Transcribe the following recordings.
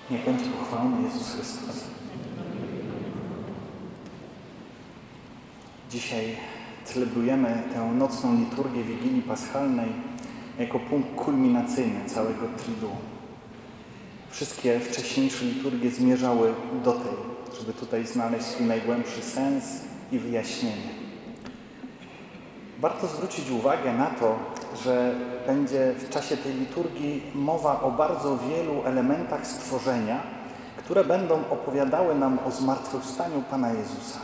Niech będzie pochwalony Jezus Chrystus. Dzisiaj celebrujemy tę nocną liturgię Wigilii Paschalnej jako punkt kulminacyjny całego Triduum. Wszystkie wcześniejsze liturgie zmierzały do tej, żeby tutaj znaleźć swój najgłębszy sens i wyjaśnienie. Warto zwrócić uwagę na to, że będzie w czasie tej liturgii mowa o bardzo wielu elementach stworzenia, które będą opowiadały nam o zmartwychwstaniu Pana Jezusa.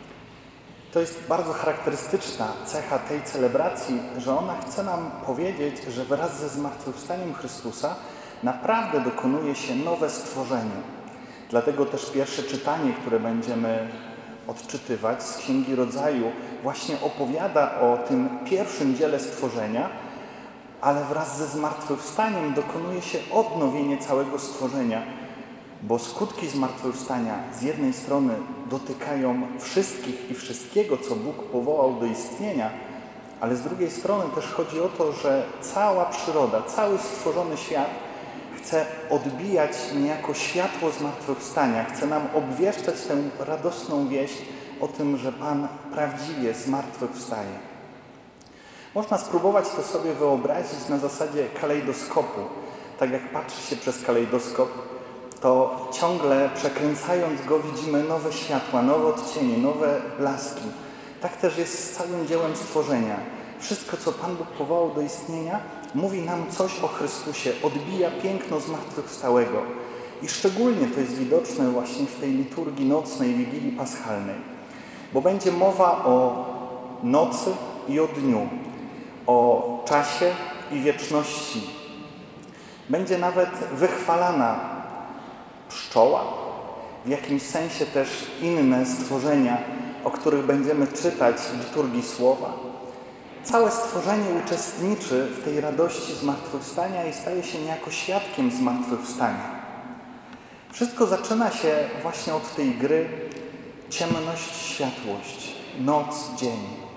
To jest bardzo charakterystyczna cecha tej celebracji, że ona chce nam powiedzieć, że wraz ze zmartwychwstaniem Chrystusa naprawdę dokonuje się nowe stworzenie. Dlatego też pierwsze czytanie, które będziemy odczytywać z Księgi Rodzaju, właśnie opowiada o tym pierwszym dziele stworzenia, ale wraz ze zmartwychwstaniem dokonuje się odnowienie całego stworzenia, bo skutki zmartwychwstania z jednej strony dotykają wszystkich i wszystkiego, co Bóg powołał do istnienia, ale z drugiej strony też chodzi o to, że cała przyroda, cały stworzony świat chce odbijać niejako światło zmartwychwstania, chce nam obwieszczać tę radosną wieść o tym, że Pan prawdziwie zmartwychwstaje. Można spróbować to sobie wyobrazić na zasadzie kalejdoskopu. Tak jak patrzy się przez kalejdoskop, to ciągle przekręcając go widzimy nowe światła, nowe odcienie, nowe blaski. Tak też jest z całym dziełem stworzenia. Wszystko, co Pan Bóg powołał do istnienia, mówi nam coś o Chrystusie, odbija piękno zmartwychwstałego. I szczególnie to jest widoczne właśnie w tej liturgii nocnej Wigilii Paschalnej. Bo będzie mowa o nocy i o dniu, o czasie i wieczności. Będzie nawet wychwalana pszczoła, w jakimś sensie też inne stworzenia, o których będziemy czytać w liturgii Słowa. Całe stworzenie uczestniczy w tej radości zmartwychwstania i staje się niejako świadkiem zmartwychwstania. Wszystko zaczyna się właśnie od tej gry ciemność, światłość, noc, dzień.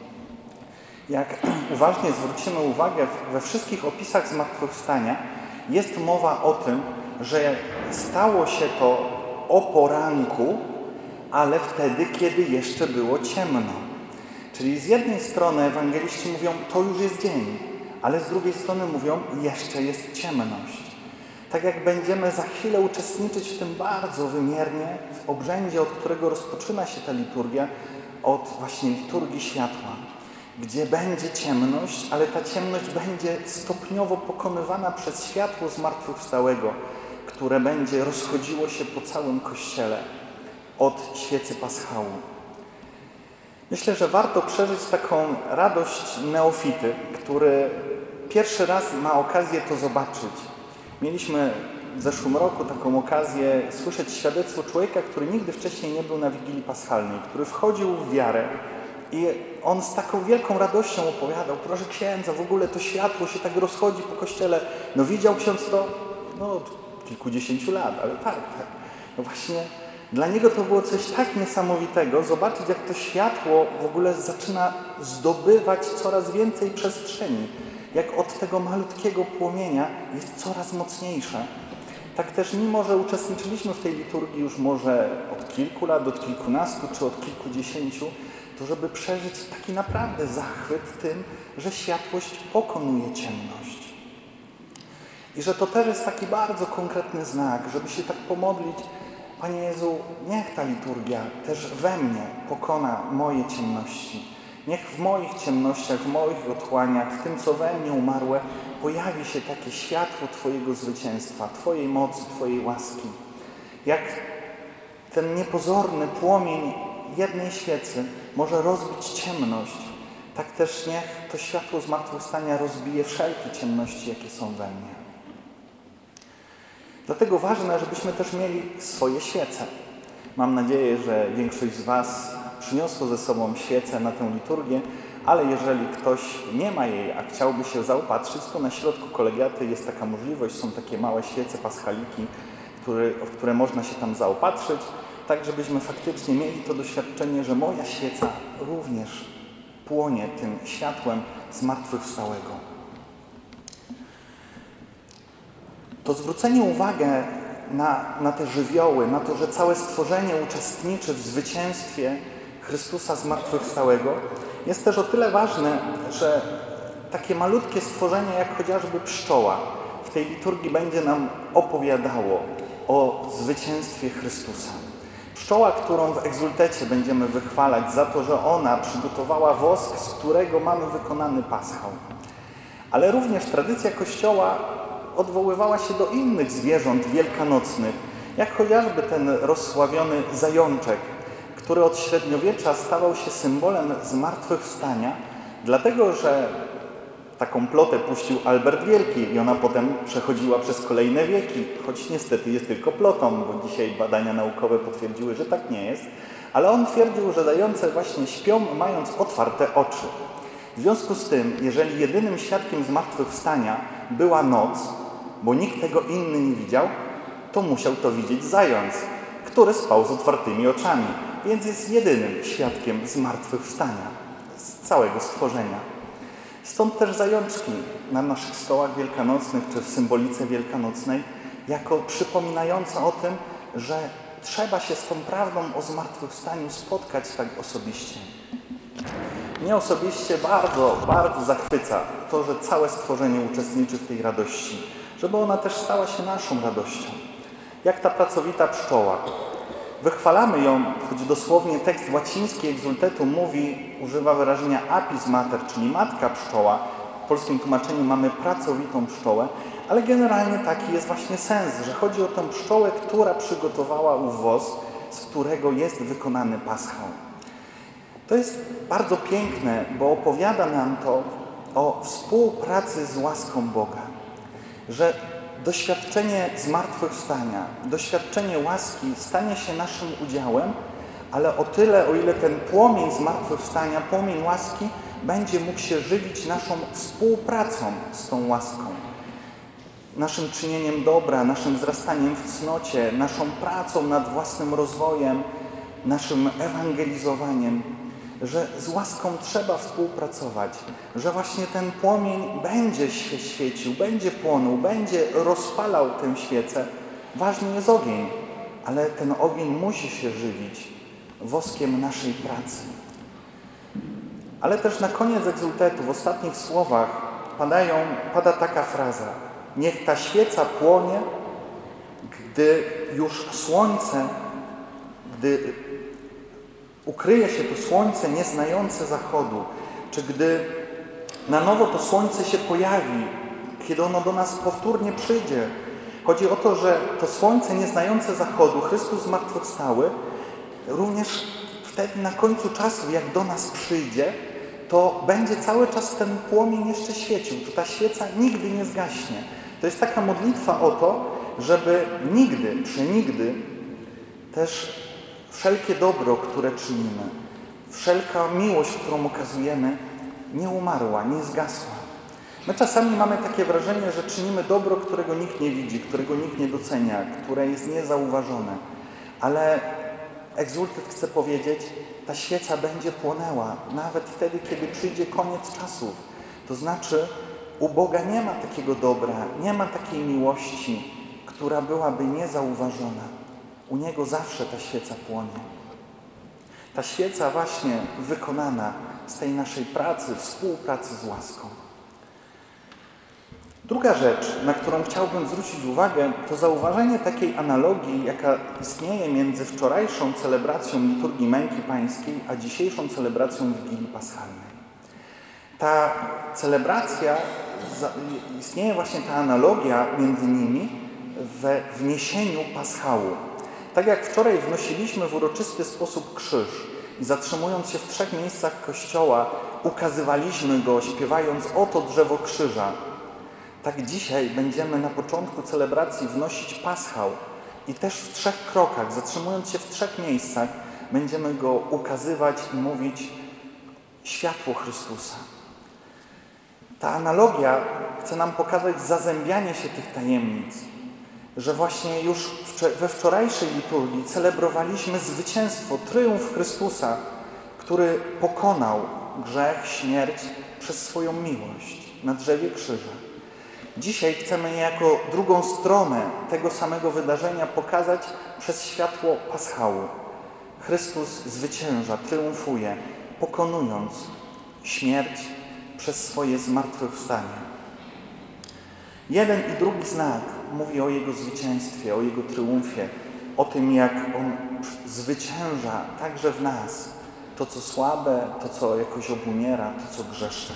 Jak uważnie zwrócimy uwagę, we wszystkich opisach zmartwychwstania jest mowa o tym, że stało się to o poranku, ale wtedy, kiedy jeszcze było ciemno. Czyli z jednej strony ewangeliści mówią, to już jest dzień, ale z drugiej strony mówią, jeszcze jest ciemność. Tak jak będziemy za chwilę uczestniczyć w tym bardzo wymiernie, w obrzędzie, od którego rozpoczyna się ta liturgia, od właśnie liturgii światła, gdzie będzie ciemność, ale ta ciemność będzie stopniowo pokonywana przez światło zmartwychwstałego, które będzie rozchodziło się po całym Kościele od świecy paschału. Myślę, że warto przeżyć taką radość neofity, który pierwszy raz ma okazję to zobaczyć. Mieliśmy w zeszłym roku taką okazję słyszeć świadectwo człowieka, który nigdy wcześniej nie był na Wigilii Paschalnej, który wchodził w wiarę i on z taką wielką radością opowiadał, proszę księdza, w ogóle to światło się tak rozchodzi po Kościele. No widział ksiądz to? No od kilkudziesięciu lat, ale tak. No właśnie dla niego to było coś tak niesamowitego, zobaczyć jak to światło w ogóle zaczyna zdobywać coraz więcej przestrzeni. Jak od tego malutkiego płomienia jest coraz mocniejsze. Tak też mimo, że uczestniczyliśmy w tej liturgii już może od kilku lat, od kilkunastu czy od kilkudziesięciu, to żeby przeżyć taki naprawdę zachwyt tym, że światłość pokonuje ciemność. I że to też jest taki bardzo konkretny znak, żeby się tak pomodlić, Panie Jezu, niech ta liturgia też we mnie pokona moje ciemności. Niech w moich ciemnościach, w moich otchłaniach, w tym, co we mnie umarłe, pojawi się takie światło Twojego zwycięstwa, Twojej mocy, Twojej łaski. Jak ten niepozorny płomień jednej świecy może rozbić ciemność, tak też niech to światło zmartwychwstania rozbije wszelkie ciemności, jakie są we mnie. Dlatego ważne, żebyśmy też mieli swoje świece. Mam nadzieję, że większość z Was przyniosło ze sobą świecę na tę liturgię, ale jeżeli ktoś nie ma jej, a chciałby się zaopatrzyć, to na środku kolegiaty jest taka możliwość, są takie małe świece paschaliki, w które można się tam zaopatrzyć, tak żebyśmy faktycznie mieli to doświadczenie, że moja świeca również płonie tym światłem zmartwychwstałego. To zwrócenie uwagi na te żywioły, na to, że całe stworzenie uczestniczy w zwycięstwie Chrystusa zmartwychwstałego, jest też o tyle ważne, że takie malutkie stworzenie, jak chociażby pszczoła, w tej liturgii będzie nam opowiadało o zwycięstwie Chrystusa. Pszczoła, którą w egzultecie będziemy wychwalać za to, że ona przygotowała wosk, z którego mamy wykonany paschał. Ale również tradycja Kościoła odwoływała się do innych zwierząt wielkanocnych, jak chociażby ten rozsławiony zajączek, który od średniowiecza stawał się symbolem zmartwychwstania, dlatego że taką plotę puścił Albert Wielki i ona potem przechodziła przez kolejne wieki, choć niestety jest tylko plotą, bo dzisiaj badania naukowe potwierdziły, że tak nie jest, ale on twierdził, że zające właśnie śpią, mając otwarte oczy. W związku z tym, jeżeli jedynym świadkiem zmartwychwstania była noc, bo nikt tego inny nie widział, to musiał to widzieć zając, który spał z otwartymi oczami, więc jest jedynym świadkiem zmartwychwstania z całego stworzenia. Stąd też zajączki na naszych stołach wielkanocnych, czy w symbolice wielkanocnej, jako przypominające o tym, że trzeba się z tą prawdą o zmartwychwstaniu spotkać tak osobiście. Mnie osobiście bardzo, bardzo zachwyca to, że całe stworzenie uczestniczy w tej radości, żeby ona też stała się naszą radością. Jak ta pracowita pszczoła. Wychwalamy ją, choć dosłownie tekst łaciński egzultetu używa wyrażenia apis mater, czyli matka pszczoła. W polskim tłumaczeniu mamy pracowitą pszczołę, ale generalnie taki jest właśnie sens, że chodzi o tę pszczołę, która przygotowała ów wosk, z którego jest wykonany paschał. To jest bardzo piękne, bo opowiada nam to o współpracy z łaską Boga, że doświadczenie zmartwychwstania, doświadczenie łaski stanie się naszym udziałem, ale o tyle, o ile ten płomień zmartwychwstania, płomień łaski będzie mógł się żywić naszą współpracą z tą łaską. Naszym czynieniem dobra, naszym wzrastaniem w cnocie, naszą pracą nad własnym rozwojem, naszym ewangelizowaniem, że z łaską trzeba współpracować, że właśnie ten płomień będzie się świecił, będzie płonął, będzie rozpalał tę świecę. Ważny jest ogień, ale ten ogień musi się żywić woskiem naszej pracy. Ale też na koniec egzultetu, w ostatnich słowach pada taka fraza: niech ta świeca płonie, gdy już słońce, gdy ukryje się to słońce nieznające zachodu, czy gdy na nowo to słońce się pojawi, kiedy ono do nas powtórnie przyjdzie. Chodzi o to, że to słońce nieznające zachodu, Chrystus zmartwychwstały, również wtedy na końcu czasu, jak do nas przyjdzie, to będzie cały czas ten płomień jeszcze świecił. To ta świeca nigdy nie zgaśnie. To jest taka modlitwa o to, żeby nigdy, przenigdy też wszelkie dobro, które czynimy, wszelka miłość, którą okazujemy, nie umarła, nie zgasła. My czasami mamy takie wrażenie, że czynimy dobro, którego nikt nie widzi, którego nikt nie docenia, które jest niezauważone. Ale egzultet chce powiedzieć, ta świeca będzie płonęła, nawet wtedy, kiedy przyjdzie koniec czasów. To znaczy, u Boga nie ma takiego dobra, nie ma takiej miłości, która byłaby niezauważona. U Niego zawsze ta świeca płonie. Ta świeca właśnie wykonana z tej naszej pracy, współpracy z łaską. Druga rzecz, na którą chciałbym zwrócić uwagę, to zauważenie takiej analogii, jaka istnieje między wczorajszą celebracją liturgii Męki Pańskiej, a dzisiejszą celebracją Wigilii Paschalnej. Ta celebracja, istnieje właśnie ta analogia między nimi we wniesieniu paschału. Tak jak wczoraj wnosiliśmy w uroczysty sposób krzyż i zatrzymując się w 3 miejscach Kościoła, ukazywaliśmy go, śpiewając oto drzewo krzyża. Tak dzisiaj będziemy na początku celebracji wnosić paschał i też w 3 krokach, zatrzymując się w 3 miejscach, będziemy go ukazywać i mówić światło Chrystusa. Ta analogia chce nam pokazać zazębianie się tych tajemnic, że właśnie już we wczorajszej liturgii celebrowaliśmy zwycięstwo, tryumf Chrystusa, który pokonał grzech, śmierć przez swoją miłość na drzewie krzyża. Dzisiaj chcemy niejako drugą stronę tego samego wydarzenia pokazać przez światło paschału. Chrystus zwycięża, triumfuje, pokonując śmierć przez swoje zmartwychwstanie. Jeden i drugi znak mówi o Jego zwycięstwie, o Jego triumfie, o tym, jak On zwycięża także w nas to, co słabe, to, co jakoś obumiera, to, co grzeszne.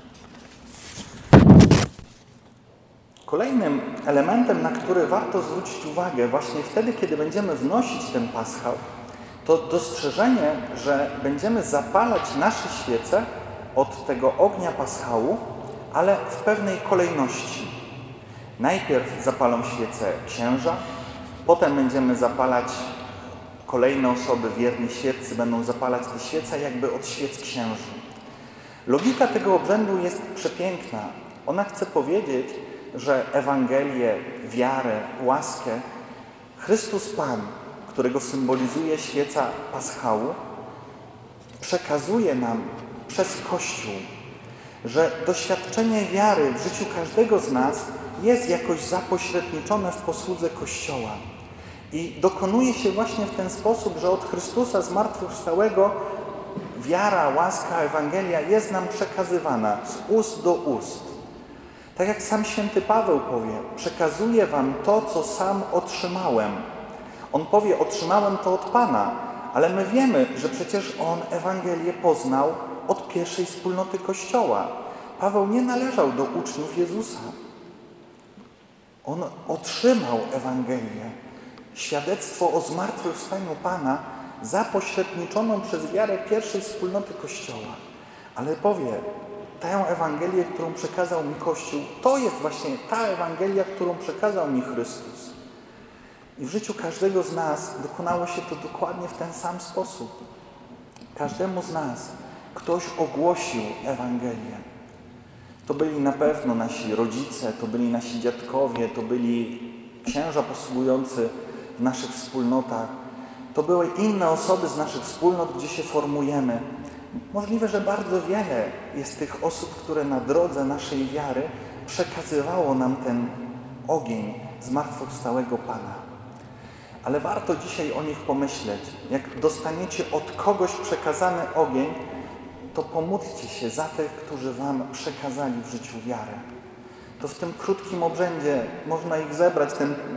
Kolejnym elementem, na który warto zwrócić uwagę właśnie wtedy, kiedy będziemy wnosić ten paschał, to dostrzeżenie, że będziemy zapalać nasze świece od tego ognia paschału, ale w pewnej kolejności. Najpierw zapalą świece księża, potem będziemy zapalać, kolejne osoby, wierni świeccy będą zapalać te świece jakby od świec księży. Logika tego obrzędu jest przepiękna. Ona chce powiedzieć, że Ewangelię, wiarę, łaskę Chrystus Pan, którego symbolizuje świeca paschału, przekazuje nam przez Kościół, że doświadczenie wiary w życiu każdego z nas jest jakoś zapośredniczone w posłudze Kościoła. I dokonuje się właśnie w ten sposób, że od Chrystusa zmartwychwstałego wiara, łaska, Ewangelia jest nam przekazywana z ust do ust. Tak jak sam święty Paweł powie, przekazuję wam to, co sam otrzymałem. On powie, otrzymałem to od Pana, ale my wiemy, że przecież on Ewangelię poznał od pierwszej wspólnoty Kościoła. Paweł nie należał do uczniów Jezusa. On otrzymał Ewangelię, świadectwo o zmartwychwstaniu Pana, zapośredniczoną przez wiarę pierwszej wspólnoty Kościoła. Ale powie, tę Ewangelię, którą przekazał mi Kościół, to jest właśnie ta Ewangelia, którą przekazał mi Chrystus. I w życiu każdego z nas dokonało się to dokładnie w ten sam sposób. Każdemu z nas ktoś ogłosił Ewangelię. To byli na pewno nasi rodzice, to byli nasi dziadkowie, to byli księża posługujący w naszych wspólnotach. To były inne osoby z naszych wspólnot, gdzie się formujemy. Możliwe, że bardzo wiele jest tych osób, które na drodze naszej wiary przekazywało nam ten ogień zmartwychwstałego Pana. Ale warto dzisiaj o nich pomyśleć. Jak dostaniecie od kogoś przekazany ogień, to pomódlcie się za tych, którzy wam przekazali w życiu wiarę. To w tym krótkim obrzędzie można ich zebrać,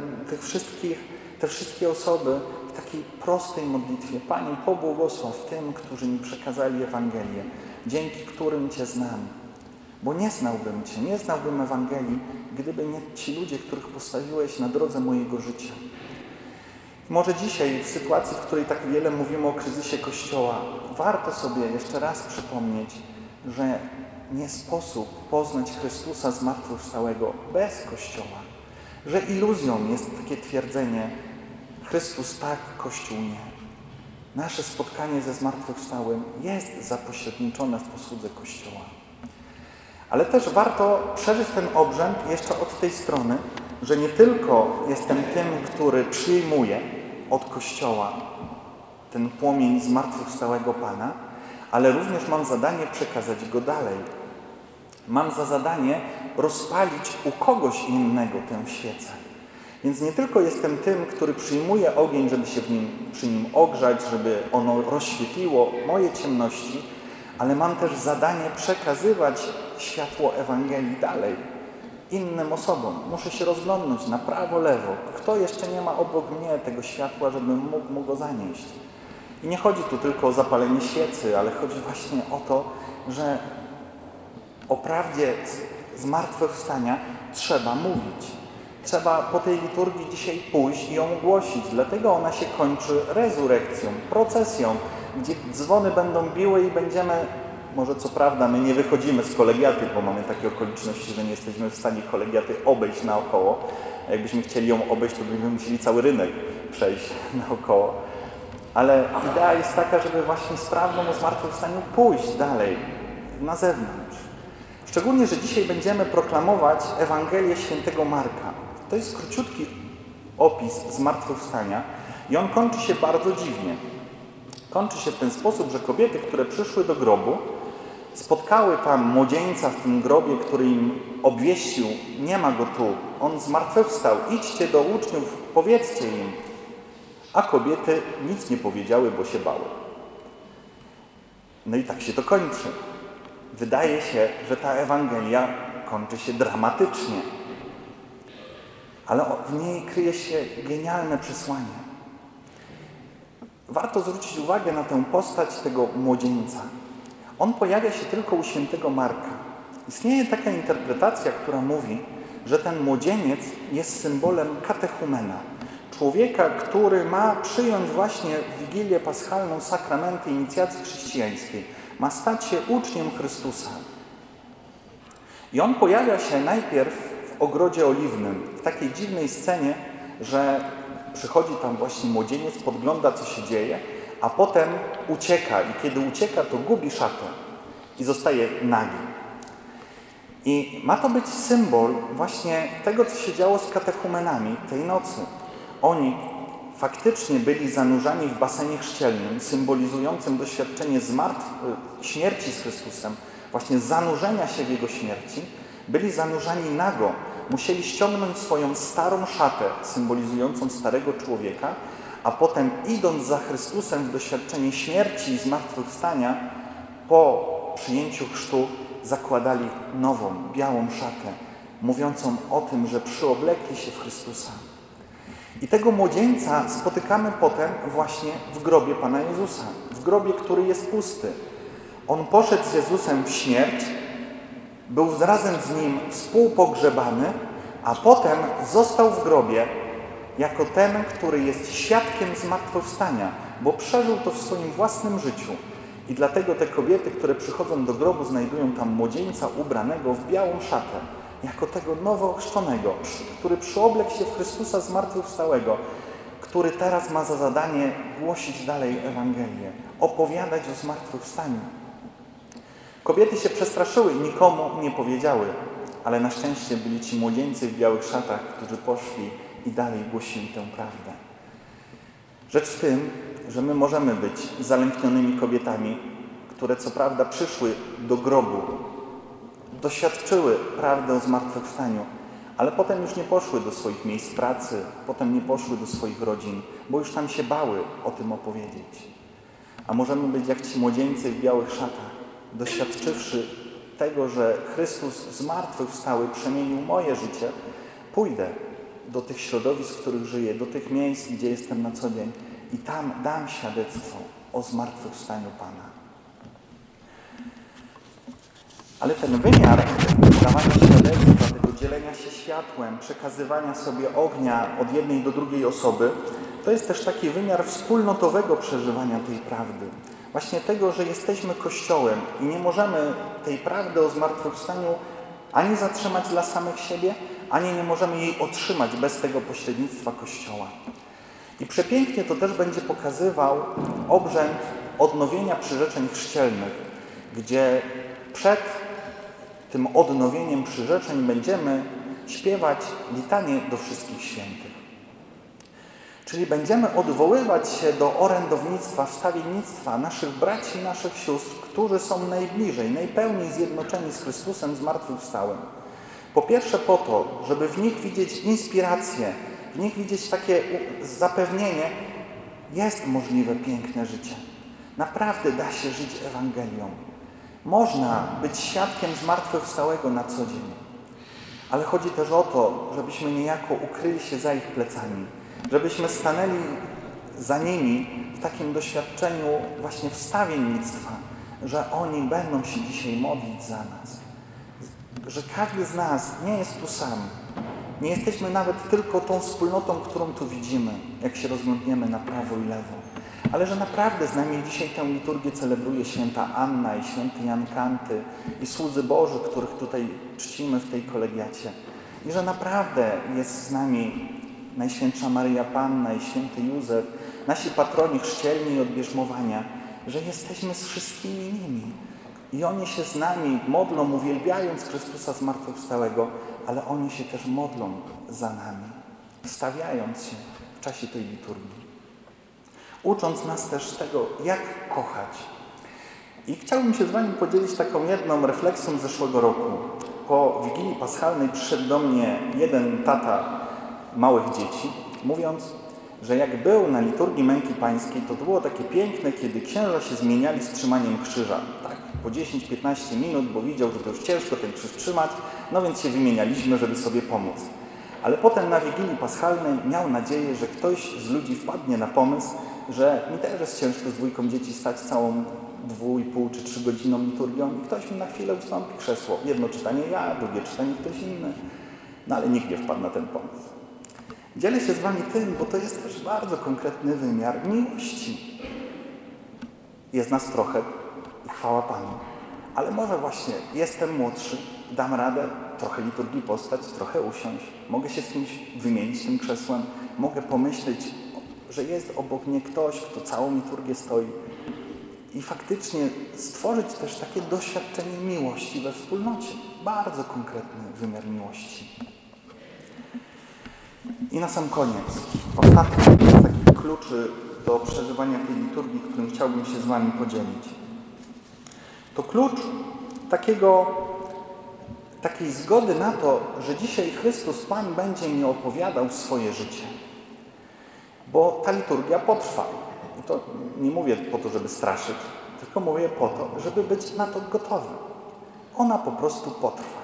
te wszystkie osoby w takiej prostej modlitwie. Panie, pobłogosław tym, którzy mi przekazali Ewangelię, dzięki którym Cię znam. Bo nie znałbym Cię, nie znałbym Ewangelii, gdyby nie ci ludzie, których postawiłeś na drodze mojego życia. Może dzisiaj, w sytuacji, w której tak wiele mówimy o kryzysie Kościoła, warto sobie jeszcze raz przypomnieć, że nie sposób poznać Chrystusa zmartwychwstałego bez Kościoła. Że iluzją jest takie twierdzenie Chrystus tak, Kościół nie. Nasze spotkanie ze zmartwychwstałym jest zapośredniczone w posłudze Kościoła. Ale też warto przeżyć ten obrzęd jeszcze od tej strony, że nie tylko jestem tym, który przyjmuje od Kościoła ten płomień zmartwychwstałego Pana, ale również mam zadanie przekazać go dalej. Mam za zadanie rozpalić u kogoś innego tę świecę. Więc nie tylko jestem tym, który przyjmuje ogień, żeby się przy nim ogrzać, żeby ono rozświetliło moje ciemności, ale mam też zadanie przekazywać światło Ewangelii dalej innym osobom. Muszę się rozglądnąć na prawo, lewo. Kto jeszcze nie ma obok mnie tego światła, żebym mógł mu go zanieść. I nie chodzi tu tylko o zapalenie świecy, ale chodzi właśnie o to, że o prawdzie zmartwychwstania trzeba mówić. Trzeba po tej liturgii dzisiaj pójść i ją głosić. Dlatego ona się kończy rezurekcją, procesją, gdzie dzwony będą biły i będziemy, może co prawda my nie wychodzimy z kolegiaty, bo mamy takie okoliczności, że nie jesteśmy w stanie kolegiaty obejść naokoło. A jakbyśmy chcieli ją obejść, to byśmy musieli cały rynek przejść naokoło. Ale idea jest taka, żeby właśnie z prawdą o zmartwychwstaniu pójść dalej, na zewnątrz. Szczególnie, że dzisiaj będziemy proklamować Ewangelię świętego Marka. To jest króciutki opis zmartwychwstania i on kończy się bardzo dziwnie. Kończy się w ten sposób, że kobiety, które przyszły do grobu, spotkały tam młodzieńca w tym grobie, który im obwieścił, nie ma go tu, on zmartwychwstał, idźcie do uczniów, powiedzcie im. A kobiety nic nie powiedziały, bo się bały. No i tak się to kończy. Wydaje się, że ta Ewangelia kończy się dramatycznie. Ale w niej kryje się genialne przesłanie. Warto zwrócić uwagę na tę postać tego młodzieńca. On pojawia się tylko u świętego Marka. Istnieje taka interpretacja, która mówi, że ten młodzieniec jest symbolem katechumena. Człowieka, który ma przyjąć właśnie w Wigilię Paschalną sakramenty inicjacji chrześcijańskiej. Ma stać się uczniem Chrystusa. I on pojawia się najpierw w ogrodzie oliwnym, w takiej dziwnej scenie, że przychodzi tam właśnie młodzieniec, podgląda, co się dzieje, a potem ucieka. I kiedy ucieka, to gubi szatę i zostaje nagi. I ma to być symbol właśnie tego, co się działo z katechumenami tej nocy. Oni faktycznie byli zanurzani w basenie chrzcielnym, symbolizującym doświadczenie śmierci z Chrystusem, właśnie zanurzenia się w Jego śmierci. Byli zanurzani nago. Musieli ściągnąć swoją starą szatę, symbolizującą starego człowieka, a potem idąc za Chrystusem w doświadczenie śmierci i zmartwychwstania, po przyjęciu chrztu zakładali nową, białą szatę, mówiącą o tym, że przyoblekli się w Chrystusa. I tego młodzieńca spotykamy potem właśnie w grobie Pana Jezusa, w grobie, który jest pusty. On poszedł z Jezusem w śmierć, był razem z Nim współpogrzebany, a potem został w grobie jako ten, który jest świadkiem zmartwychwstania, bo przeżył to w swoim własnym życiu. I dlatego te kobiety, które przychodzą do grobu, znajdują tam młodzieńca ubranego w białą szatę, jako tego nowo ochrzczonego, który przyoblekł się w Chrystusa zmartwychwstałego, który teraz ma za zadanie głosić dalej Ewangelię, opowiadać o zmartwychwstaniu. Kobiety się przestraszyły i nikomu nie powiedziały, ale na szczęście byli ci młodzieńcy w białych szatach, którzy poszli i dalej głosili tę prawdę. Rzecz w tym, że my możemy być zalęknionymi kobietami, które co prawda przyszły do grobu, doświadczyły prawdy o zmartwychwstaniu, ale potem już nie poszły do swoich miejsc pracy, potem nie poszły do swoich rodzin, bo już tam się bały o tym opowiedzieć. A możemy być jak ci młodzieńcy w białych szatach, doświadczywszy tego, że Chrystus zmartwychwstały przemienił moje życie, pójdę do tych środowisk, w których żyję, do tych miejsc, gdzie jestem na co dzień i tam dam świadectwo o zmartwychwstaniu Pana. Ale ten wymiar dawania świadectwa, tego dzielenia się światłem, przekazywania sobie ognia od jednej do drugiej osoby, to jest też taki wymiar wspólnotowego przeżywania tej prawdy. Właśnie tego, że jesteśmy Kościołem i nie możemy tej prawdy o zmartwychwstaniu ani zatrzymać dla samych siebie, ani nie możemy jej otrzymać bez tego pośrednictwa Kościoła. I przepięknie to też będzie pokazywał obrzęd odnowienia przyrzeczeń chrzcielnych, gdzie przed tym odnowieniem przyrzeczeń będziemy śpiewać litanię do wszystkich świętych. Czyli będziemy odwoływać się do orędownictwa, wstawiennictwa naszych braci i naszych sióstr, którzy są najbliżej, najpełniej zjednoczeni z Chrystusem zmartwychwstałym. Po pierwsze po to, żeby w nich widzieć inspirację, w nich widzieć takie zapewnienie, jest możliwe piękne życie. Naprawdę da się żyć Ewangelią. Można być świadkiem zmartwychwstałego na co dzień. Ale chodzi też o to, żebyśmy niejako ukryli się za ich plecami. Żebyśmy stanęli za nimi w takim doświadczeniu właśnie wstawiennictwa, że oni będą się dzisiaj modlić za nas. Że każdy z nas nie jest tu sam. Nie jesteśmy nawet tylko tą wspólnotą, którą tu widzimy, jak się rozglądniemy na prawo i lewo. Ale że naprawdę z nami dzisiaj tę liturgię celebruje święta Anna i święty Jan Kanty i słudzy Boży, których tutaj czcimy w tej kolegiacie. I że naprawdę jest z nami Najświętsza Maryja Panna i święty Józef, nasi patroni chrzcielni i odbierzmowania, że jesteśmy z wszystkimi nimi. I oni się z nami modlą, uwielbiając Chrystusa zmartwychwstałego, ale oni się też modlą za nami, wstawiając się w czasie tej liturgii. Ucząc nas też tego, jak kochać. I chciałbym się z Wami podzielić taką jedną refleksją z zeszłego roku. Po Wigilii Paschalnej przyszedł do mnie jeden tata małych dzieci, mówiąc, że jak był na liturgii Męki Pańskiej, to było takie piękne, kiedy księża się zmieniali z trzymaniem krzyża. Tak, po 10-15 minut, bo widział, że to już ciężko ten krzyż trzymać, no więc się wymienialiśmy, żeby sobie pomóc. Ale potem na Wigilii Paschalnej miał nadzieję, że ktoś z ludzi wpadnie na pomysł, że mi też jest ciężko z dwójką dzieci stać całą 2,5 czy 3 godziną liturgią i ktoś mi na chwilę ustąpi krzesło. Jedno czytanie ja, drugie czytanie ktoś inny. No ale nikt nie wpadł na ten pomysł. Dzielę się z Wami tym, bo to jest też bardzo konkretny wymiar miłości. Jest nas trochę i chwała Panu. Ale może właśnie jestem młodszy, dam radę trochę liturgii postać, trochę usiąść. Mogę się z kimś wymienić tym krzesłem. Mogę pomyśleć, że jest obok mnie ktoś, kto całą liturgię stoi. I faktycznie stworzyć też takie doświadczenie miłości we wspólnocie. Bardzo konkretny wymiar miłości. I na sam koniec, ostatni z takich kluczy do przeżywania tej liturgii, którym chciałbym się z Wami podzielić. To klucz takiej zgody na to, że dzisiaj Chrystus Pan będzie mi opowiadał swoje życie. Bo ta liturgia potrwa. I to nie mówię po to, żeby straszyć, tylko mówię po to, żeby być na to gotowy. Ona po prostu potrwa.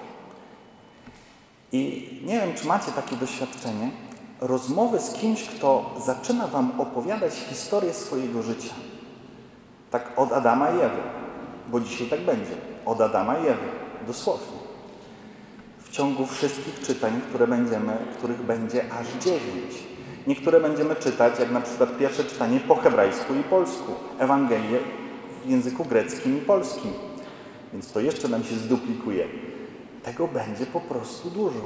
I nie wiem, czy macie takie doświadczenie, rozmowy z kimś, kto zaczyna Wam opowiadać historię swojego życia. Tak od Adama i Ewy, bo dzisiaj tak będzie. Od Adama i Ewy, dosłownie. W ciągu wszystkich czytań, których będzie aż 9. Niektóre będziemy czytać, jak na przykład pierwsze czytanie po hebrajsku i polsku, Ewangelię w języku greckim i polskim. Więc to jeszcze nam się zduplikuje. Tego będzie po prostu dużo.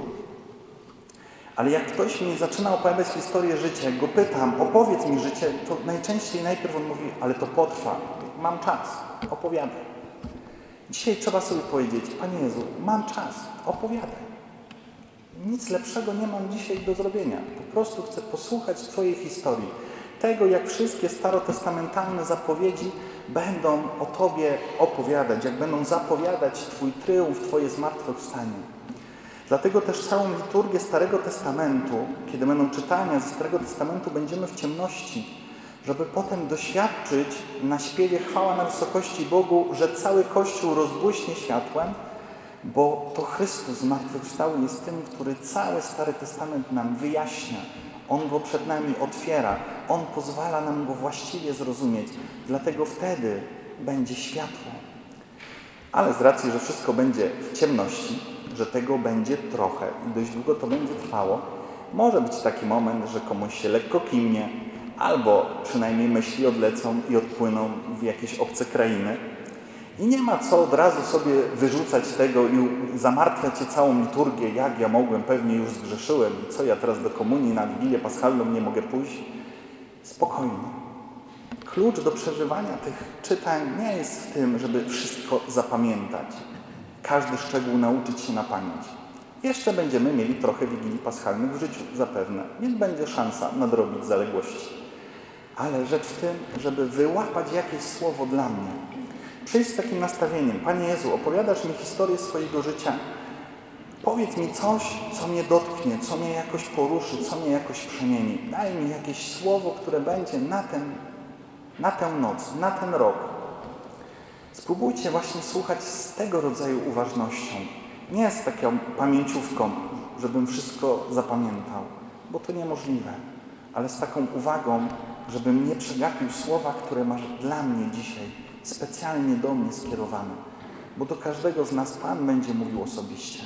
Ale jak ktoś mi zaczyna opowiadać historię życia, jak go pytam, opowiedz mi życie, to najczęściej najpierw on mówi, ale to potrwa, mam czas, opowiadaj. Dzisiaj trzeba sobie powiedzieć, Panie Jezu, mam czas, opowiadaj. Nic lepszego nie mam dzisiaj do zrobienia. Po prostu chcę posłuchać Twojej historii. Tego, jak wszystkie starotestamentalne zapowiedzi będą o Tobie opowiadać, jak będą zapowiadać Twój tryumf, Twoje zmartwychwstanie. Dlatego też całą liturgię Starego Testamentu, kiedy będą czytania ze Starego Testamentu, będziemy w ciemności, żeby potem doświadczyć na śpiewie chwała na wysokości Bogu, że cały Kościół rozbłyśnie światłem, bo to Chrystus zmartwychwstały jest tym, który cały Stary Testament nam wyjaśnia. On go przed nami otwiera. On pozwala nam go właściwie zrozumieć. Dlatego wtedy będzie światło. Ale z racji, że wszystko będzie w ciemności, że tego będzie trochę i dość długo to będzie trwało, może być taki moment, że komuś się lekko kimnie, albo przynajmniej myśli odlecą i odpłyną w jakieś obce krainy. I nie ma co od razu sobie wyrzucać tego i zamartwiać się całą liturgię, jak ja mogłem, pewnie już zgrzeszyłem i co ja teraz do komunii na Wigilię Paschalną nie mogę pójść. Spokojnie. Klucz do przeżywania tych czytań nie jest w tym, żeby wszystko zapamiętać. Każdy szczegół nauczyć się na pamięć. Jeszcze będziemy mieli trochę Wigilii Paschalnych w życiu, zapewne, więc będzie szansa nadrobić zaległości. Ale rzecz w tym, żeby wyłapać jakieś słowo dla mnie. Przyjść z takim nastawieniem. Panie Jezu, opowiadasz mi historię swojego życia. Powiedz mi coś, co mnie dotknie, co mnie jakoś poruszy, co mnie jakoś przemieni. Daj mi jakieś słowo, które będzie na tę noc, na ten rok. Spróbujcie właśnie słuchać z tego rodzaju uważnością. Nie z taką pamięciówką, żebym wszystko zapamiętał, bo to niemożliwe. Ale z taką uwagą, żebym nie przegapił słowa, które masz dla mnie dzisiaj, specjalnie do mnie skierowane. Bo do każdego z nas Pan będzie mówił osobiście.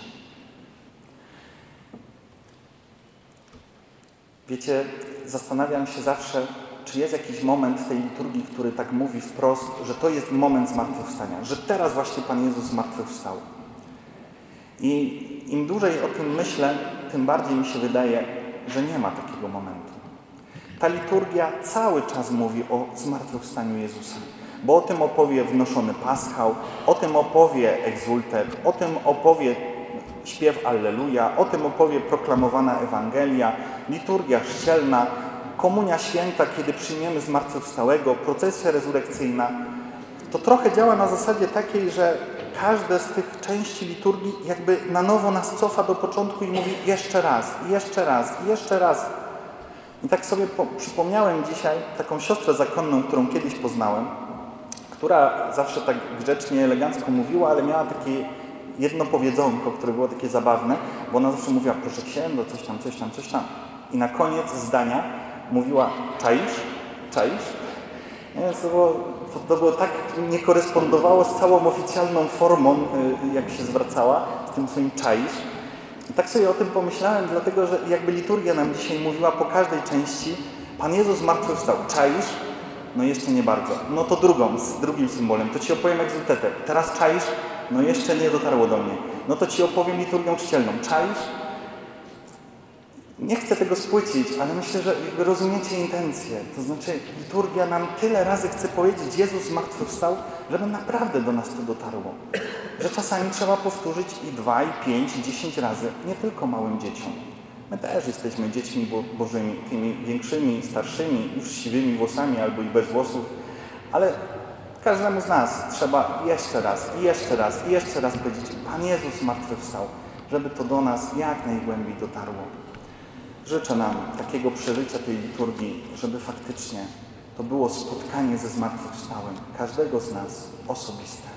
Wiecie, zastanawiam się zawsze, czy jest jakiś moment w tej liturgii, który tak mówi wprost, że to jest moment zmartwychwstania, że teraz właśnie Pan Jezus zmartwychwstał. I im dłużej o tym myślę, tym bardziej mi się wydaje, że nie ma takiego momentu. Ta liturgia cały czas mówi o zmartwychwstaniu Jezusa, bo o tym opowie wnoszony paschał, o tym opowie egzultet, o tym opowie śpiew Alleluja, o tym opowie proklamowana Ewangelia, liturgia chrzcielna, komunia święta, kiedy przyjmiemy zmartwychwstałego, procesja rezurekcyjna. to trochę działa na zasadzie takiej, że każde z tych części liturgii jakby na nowo nas cofa do początku i mówi jeszcze raz, jeszcze raz, jeszcze raz. I tak sobie przypomniałem dzisiaj taką siostrę zakonną, którą kiedyś poznałem, która zawsze tak grzecznie, elegancko mówiła, ale miała takie jedno powiedzonko, które było takie zabawne, bo ona zawsze mówiła, proszę księdza, coś tam, coś tam, coś tam. I na koniec zdania mówiła, czaisz? Czaisz? Więc to było tak, nie korespondowało z całą oficjalną formą, jak się zwracała, z tym swoim czaisz. I tak sobie o tym pomyślałem, dlatego że jakby liturgia nam dzisiaj mówiła po każdej części, Pan Jezus zmartwychwstał. Czaisz? No jeszcze nie bardzo. No to drugim symbolem. To Ci opowiem egzultetę. Teraz czaisz? No jeszcze nie dotarło do mnie. No to Ci opowiem liturgią chrzcielną. Czaisz? Nie chcę tego spłycić, ale myślę, że jakby rozumiecie intencję. To znaczy liturgia nam tyle razy chce powiedzieć, Jezus zmartwychwstał, żeby naprawdę do nas to dotarło. Że czasami trzeba powtórzyć i 2, i 5, i 10 razy, nie tylko małym dzieciom. My też jesteśmy dziećmi bożymi, tymi większymi, starszymi, już z siwymi włosami albo i bez włosów, ale każdemu z nas trzeba jeszcze raz, i jeszcze raz, i jeszcze raz powiedzieć, Pan Jezus zmartwychwstał, żeby to do nas jak najgłębiej dotarło. Życzę nam takiego przeżycia tej liturgii, żeby faktycznie to było spotkanie ze zmartwychwstałym każdego z nas osobiste.